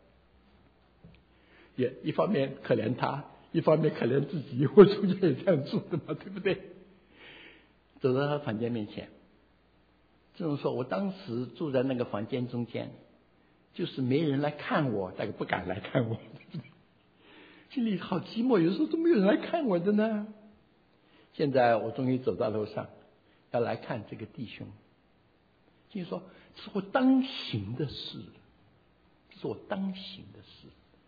也一方面可怜他，一方面可怜自己，我中间也这样住的嘛，对不对？走到他房间面前，这种说，我当时住在那个房间中间，就是没人来看我，大概不敢来看我，对不对？心里好寂寞，有时候都没有人来看我的呢。现在我终于走到楼上，要来看这个弟兄。就说这是我当行的事，这是我当行的事。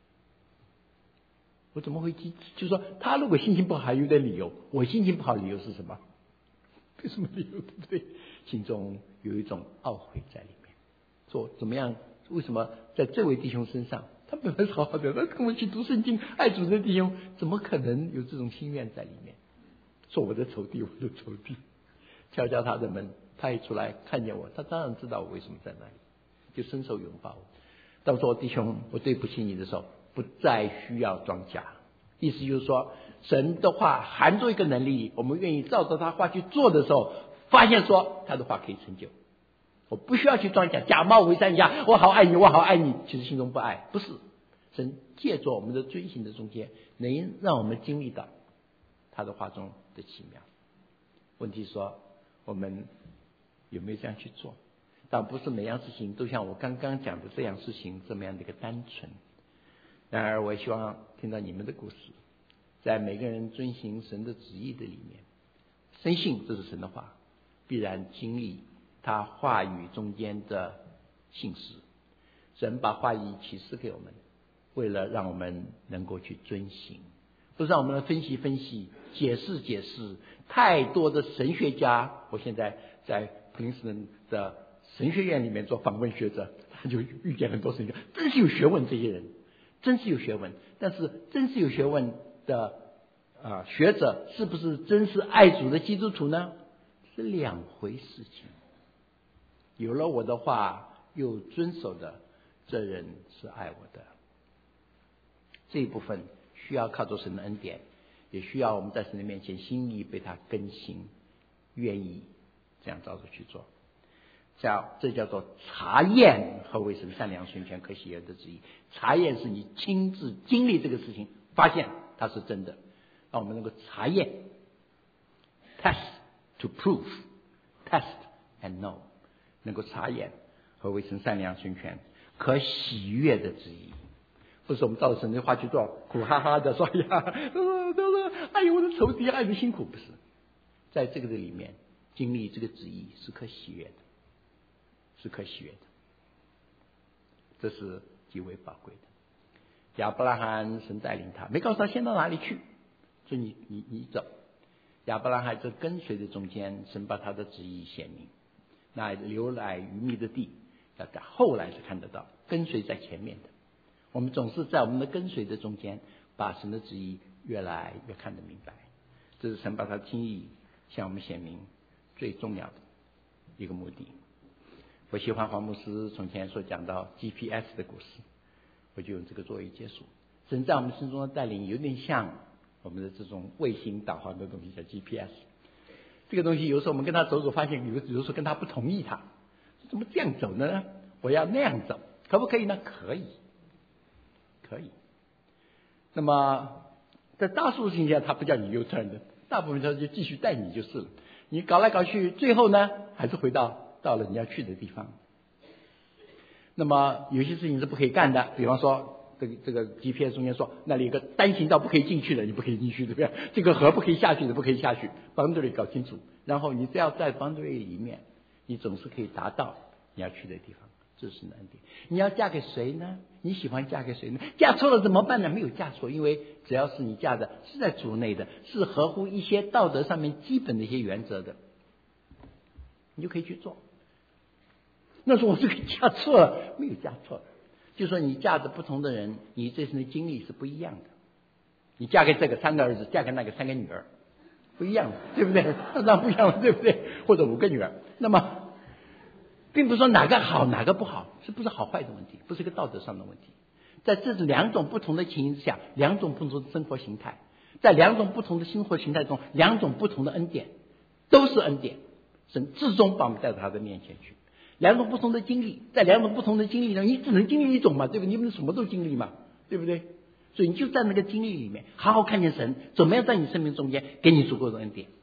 我怎么会记？就是说，他如果心情不好，还有点理由；我心情不好，理由是什么？没什么理由，对不对？心中有一种懊悔在里面，说怎么样？为什么在这位弟兄身上，他本来是好好的，他跟我一起读圣经、爱主的弟兄，怎么可能有这种心愿在里面？说我的仇敌，我的仇敌，敲敲他的门，他一出来看见我，他当然知道我为什么在那里，就伸手拥抱我。当说弟兄，我对不起你的时候，不再需要装假。意思就是说，神的话含着一个能力，我们愿意照着他话去做的时候，发现说他的话可以成就。我不需要去装假，假冒为善假，我好爱你，我好爱你，其实心中不爱，不是。神借着我们的遵行的中间，能让我们经历到他的话中的奇妙。问题说，我们有没有这样去做？但不是每样事情都像我刚刚讲的这样事情这么样的一个单纯。然而我也希望听到你们的故事，在每个人遵行神的旨意的里面，深信这是神的话，必然经历他话语中间的信实。神把话语启示给我们，为了让我们能够去遵行，不是让我们分析分析、解释解释。太多的神学家，我现在在普林斯顿的神学院里面做访问学者，他就遇见很多神学家，真是有学问，这些人真是有学问。但是真是有学问的啊学者，是不是真是爱主的基督徒呢？是两回事情。有了我的话又遵守的，这人是爱我的。这一部分需要靠着神的恩典，也需要我们在神的面前心意被他更新，愿意这样照着去做。叫这叫做查验何为神善良纯全可喜悦的旨意。查验是你亲自经历这个事情，发现它是真的，让我们能够查验 test to prove test and know， 能够查验何为神善良纯全可喜悦的旨意。不是我们照着神的话去做，苦哈哈的说呀，哎呦我的仇敌爱的辛苦，不是。在这个的里面经历这个旨意是可喜悦的，是可喜悦的，这是极为宝贵的。亚伯拉罕神带领他，没告诉他先到哪里去，说你你你走。亚伯拉罕在跟随的中间，神把他的旨意显明。那流奶与蜜的地，要在后来是看得到，跟随在前面的。我们总是在我们的跟随的中间，把神的旨意越来越看得明白。这是神把他的心意向我们显明最重要的一个目的。我喜欢黄牧师从前所讲到 G P S 的故事，我就用这个作为结束。神在我们心中的带领有点像我们的这种卫星导航的东西，叫 G P S。 这个东西有时候我们跟他走走，发现有有时候跟他不同意，他怎么这样走呢？我要那样走，可不可以呢？可以，可以。那么在大数情况下，他不叫你 U turn 的，大部分他就继续带你就是了。你搞来搞去，最后呢，还是回到到了你要去的地方。那么有些事情是不可以干的，比方说这个这个 G P S 中间说那里有个单行道不可以进去的，你不可以进去，对不对？这个河不可以下去的，不可以下去。boundary 搞清楚，然后你只要在 boundary 里面，你总是可以达到你要去的地方。这是难点。你要嫁给谁呢？你喜欢嫁给谁呢？嫁错了怎么办呢？没有嫁错，因为只要是你嫁的是在主内的，是合乎一些道德上面基本的一些原则的，你就可以去做。那说我这个嫁错了，没有嫁错，就说你嫁的不同的人，你这生的经历是不一样的。你嫁给这个三个儿子，嫁给那个三个女儿，不一样的，对不对？当然不一样了，对不对？或者五个女儿，那么并不是说哪个好哪个不好，是不是好坏的问题，不是一个道德上的问题。在这两种不同的情形之下，两种不同的生活形态，在两种不同的生活形态中，两种不同的恩典，都是恩典，神至终把我们带到他的面前去。两种不同的经历，在两种不同的经历中，你只能经历一种嘛，对不对？你不能什么都经历嘛，对不对？所以你就在那个经历里面，好好看见神怎么样在你生命中间给你足够的恩典。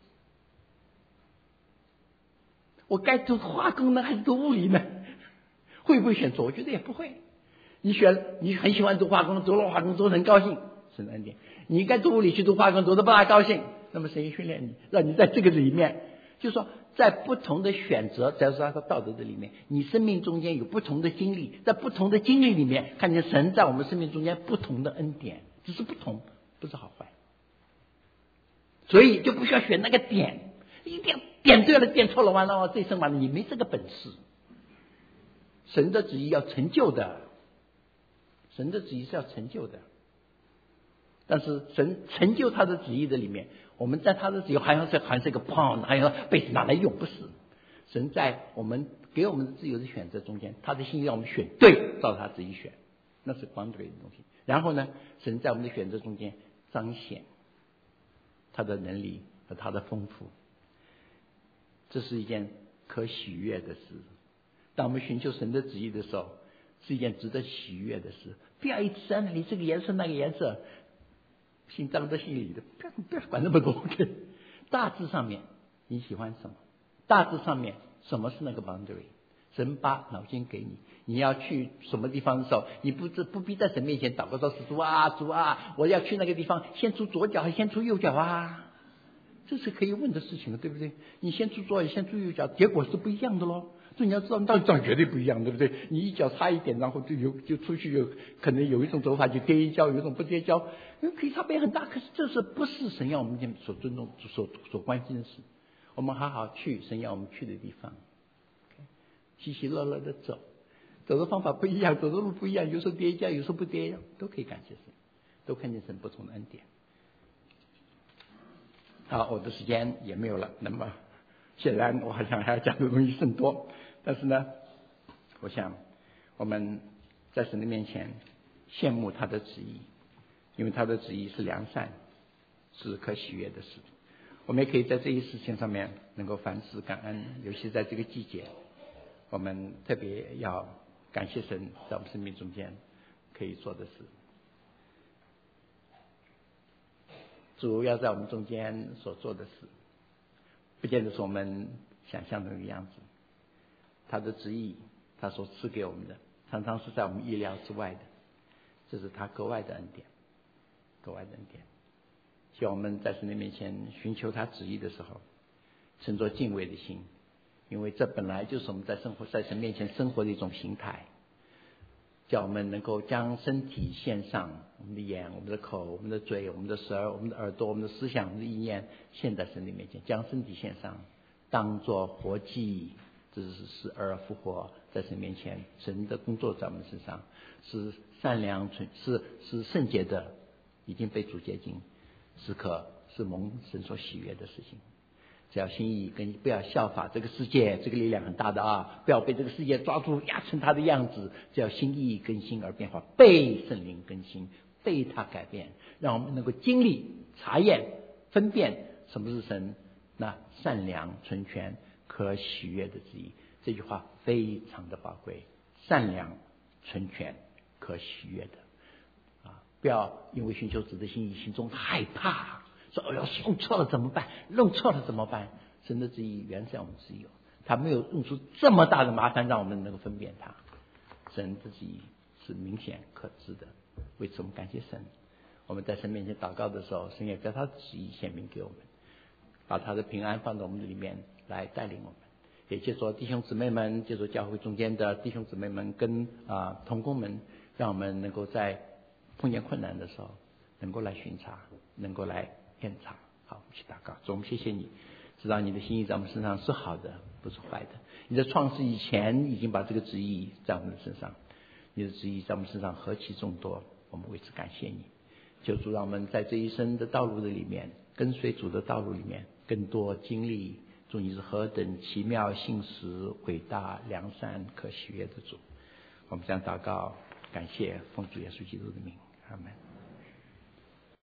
我该读化工呢，还是读物理呢？会不会选错？我觉得也不会。你选，你很喜欢读化工，读了化工读得很高兴，神的恩典。你该读物理去读化工，读得不大高兴，那么谁训练你，让你在这个里面，就是说在不同的选择，在说他道德的里面，你生命中间有不同的经历，在不同的经历里面，看见神在我们生命中间不同的恩典，只是不同，不是好坏。所以就不需要选那个点，一定要点对了，点错了，完了这一生完了，你没这个本事。神的旨意要成就的，神的旨意是要成就的。但是神成就他的旨意的里面，我们在他的旨意好像是好像是一个胖，好像被拿来用，不是。神在我们给我们的自由的选择中间，他的心意让我们选对，照他旨意选，那是光对的东西。然后呢，神在我们的选择中间彰显他的能力和他的丰富，这是一件可喜悦的事。当我们寻求神的旨意的时候，是一件值得喜悦的事。不要一直在那里这个颜色那个颜色，心脏在心里的，不要不要管那么多。OK， 大致上面你喜欢什么？大致上面什么是那个 boundary？ 神把脑筋给你，你要去什么地方的时候，你不不必在神面前祷告说：“主啊主啊，我要去那个地方，先出左脚还先出右脚啊？”这是可以问的事情，对不对？你先出左脚，先出右脚，结果是不一样的咯。所以你要知道，到底这样绝对不一样，对不对？你一脚差一点，然后就有就出去有可能有一种走法就跌一跤，有一种不跌跤，可以差别很大。可是这是不是神要我们所尊重、所所关心的事？我们好好去神要我们去的地方，喜喜乐乐的走，走的方法不一样，走的路不一样，有时候跌一跤，有时候不跌一跤，都可以感谢神，都看见神不同的恩典。好，我的时间也没有了，那么显然我好像还要讲的东西甚多，但是呢，我想我们在神的面前羡慕他的旨意，因为他的旨意是良善，是可喜悦的事。我们也可以在这一事情上面能够凡事感恩，尤其在这个季节，我们特别要感谢神在我们生命中间可以做的事。主要在我们中间所做的事，不见得是我们想象的那个样子。他的旨意，他所赐给我们的，常常是在我们意料之外的，这是他格外的恩典，格外的恩典。希望我们在神的面前寻求他旨意的时候，存着敬畏的心，因为这本来就是我们在生活在神面前生活的一种形态。叫我们能够将身体献上，我们的眼、我们的口、我们的嘴、我们的舌、我们的耳朵、我们的思想、我们的意念献在神的面前，将身体献上，当作活祭，这是死而复活，在神面前，神的工作在我们身上是善良、纯是是圣洁的，已经被主洁净，是可是蒙神所喜悦的事情。只要心意跟不要效法这个世界，这个力量很大的啊！不要被这个世界抓住压成它的样子，只要心意更新而变化，被圣灵更新，被他改变，让我们能够经历、查验、分辨什么是神那善良、纯全、可喜悦的旨意。这句话非常的宝贵，善良、纯全、可喜悦的啊！ 不要因为寻求主的心意，心中害怕，说哎呦弄错了怎么办？弄错了怎么办？神的旨意原在我们自由，他没有用出这么大的麻烦让我们能够分辨他。神的旨意是明显可知的，为此我们感谢神。我们在神面前祷告的时候，神也将他的旨意显明给我们，把他的平安放在我们的里面来带领我们。也借着弟兄姊妹们，借着教会中间的弟兄姊妹们跟啊同工们，让我们能够在碰见困难的时候能够来巡查，能够来验查。好，我们去祷告。主，我们谢谢你，知道你的心意在我们身上是好的，不是坏的。你在创世以前已经把这个旨意在我们的身上，你的旨意在我们身上何其众多，我们为此感谢你。求主让我们在这一生的道路的里面，跟随主的道路里面更多经历主你是何等奇妙、信实、伟大、良善、可喜悦的主。我们将祷告感谢奉主耶稣基督的名，阿们。